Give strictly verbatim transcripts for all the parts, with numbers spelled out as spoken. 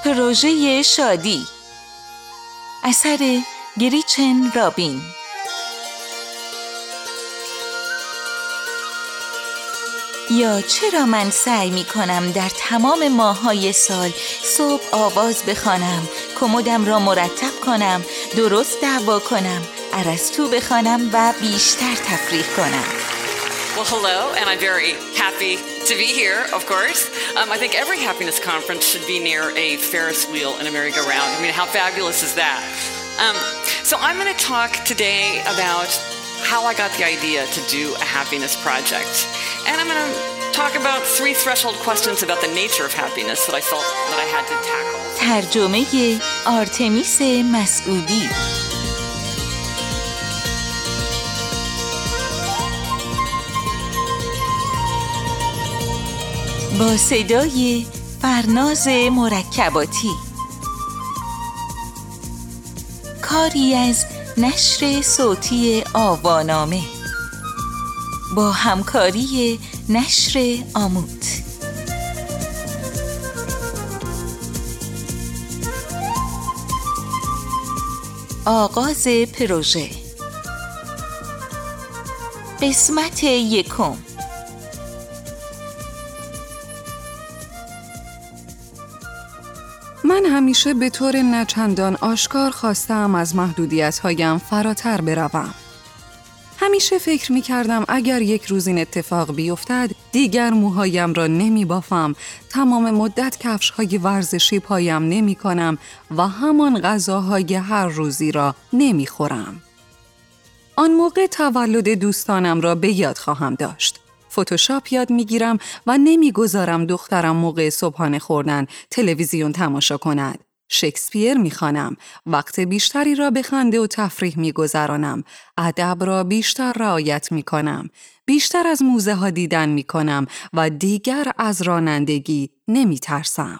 پروژه شادی، اثر گریچن رابین. یا چرا من سعی می کنم در تمام ماه‌های سال صبح آواز بخوانم، کمدم را مرتب کنم، درست دعوا کنم، ارسطو بخوانم و بیشتر تفریح کنم. Well, hello, and I'm very happy to be here, of course. Um, I think every happiness conference should be near a Ferris wheel and a merry-go-round. I mean, how fabulous is that? Um, so I'm going to talk today about how I got the idea to do a happiness project. And I'm going to talk about three threshold questions about the nature of happiness that I felt that I had to tackle. ترجمه آرتمیس مسعودی. با صدای فرناز مرکباتی. کاری از نشر صوتی آوانامه با همکاری نشر آموت. آغاز پروژه. قسمت یکم. من همیشه به طور نچندان آشکار خواستم از محدودیت‌هایم فراتر بروم. همیشه فکر می‌کردم اگر یک روز این اتفاق بیفتد، دیگر موهایم را نمی‌بافم، تمام مدت کفش‌های ورزشی پایم نمی‌کنم و همان غذاهای هر روزی را نمی‌خورم. آن موقع تولد دوستانم را به یاد خواهم داشت. فتوشاپ یاد میگیرم و نمیگذارم دخترم موقع صبحانه خوردن تلویزیون تماشا کند. شکسپیر میخوانم، وقت بیشتری را به خنده و تفریح میگذرانم، ادب را بیشتر رعایت میکنم، بیشتر از موزه ها دیدن میکنم و دیگر از رانندگی نمیترسم.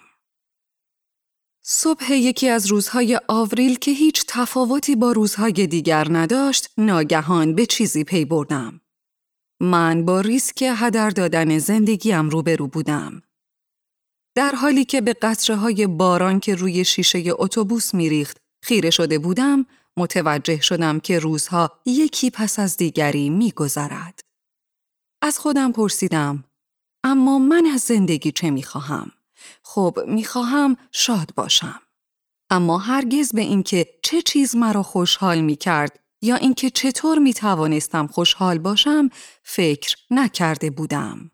صبح یکی از روزهای آوریل که هیچ تفاوتی با روزهای دیگر نداشت، ناگهان به چیزی پی بردم. من با ریسک هدر دادن زندگیم روبرو بودم. در حالی که به قطره‌های باران که روی شیشه اتوبوس می‌ریخت خیره شده بودم، متوجه شدم که روزها یکی پس از دیگری می‌گذرد. از خودم پرسیدم، اما من از زندگی چه می‌خواهم؟ خب می‌خواهم شاد باشم. اما هرگز به اینکه چه چیز مرا خوشحال می‌کرد یا اینکه چطور می توانستم خوشحال باشم فکر نکرده بودم.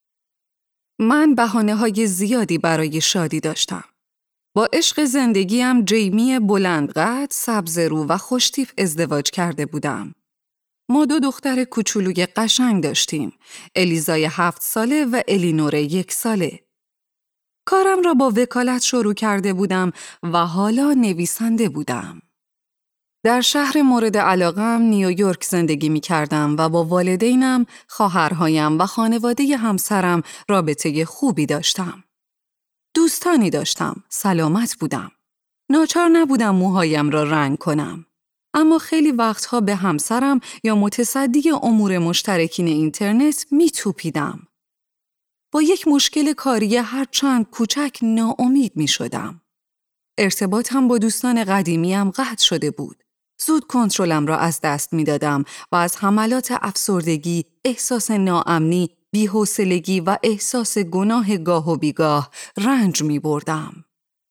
من بهانه‌های زیادی برای شادی داشتم. با عشق زندگیم جیمی بلندقد، سبزرو و خوشتیپ ازدواج کرده بودم. ما دو دختر کوچولوی قشنگ داشتیم، الیزای هفت ساله و الینور یک ساله. کارم را با وکالت شروع کرده بودم و حالا نویسنده بودم. در شهر مورد علاقه‌ام نیویورک زندگی می کردم و با والدینم، خواهرهایم و خانواده همسرم رابطه خوبی داشتم. دوستانی داشتم، سلامت بودم. ناچار نبودم موهایم را رنگ کنم. اما خیلی وقتها به همسرم یا متصدی امور مشترکین اینترنت می توپیدم. با یک مشکل کاری هر چند کوچک ناامید می شدم. ارتباطم با دوستان قدیمیم قطع شده بود. زود کنترلم را از دست می دادم و از حملات افسردگی، احساس ناامنی، بی‌حوصلگی و احساس گناه گاه و بیگاه رنج می بردم.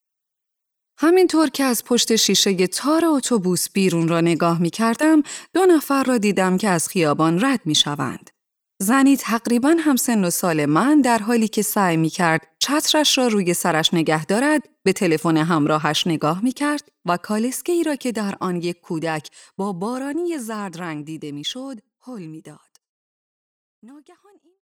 همینطور که از پشت شیشه تار اتوبوس بیرون را نگاه می کردم، دو نفر را دیدم که از خیابان رد می شوند. زنی تقریباً همسن و سال من در حالی که سعی می کرد چترش را روی سرش نگه دارد، به تلفن همراهش نگاه می کرد و کالسکه‌ای را که در آن یک کودک با بارانی زرد رنگ دیده می شد، هل می داد. ناگهان